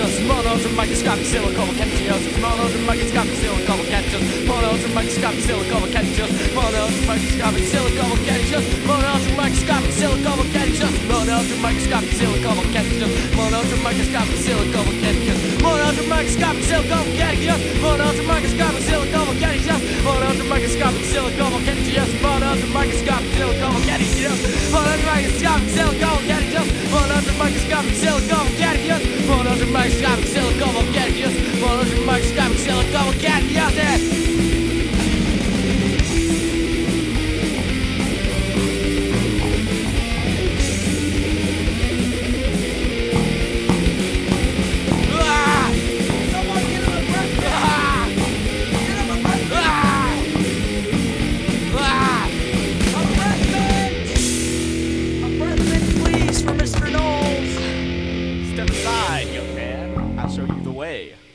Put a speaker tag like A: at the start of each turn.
A: Monos and microscopic silicovolcanosis. Monos and microscopic silicovolcanosis. Monos and microscopic silicovolcanosis. Monos and microscopic silicovolcanosis. Monos and microscopic silicovolcanosis. Monos and microscopic silicovolcanosis. Monos and microscopic silicovolcanosis. Monos and microscopic silicovolcanosis. Monos and microscopic silicovolcanosis. Monos and microscopic silicovolcanosis. Monos and microscopic silicovolcanosis. Monos and microscopic silicovolcanosis. Monos and microscopic silicovolcanosis. Monos and microscopic silicovolcanosis. Monos and microscopic silicovolcanosis.
B: Step aside, young man. I'll show you the way.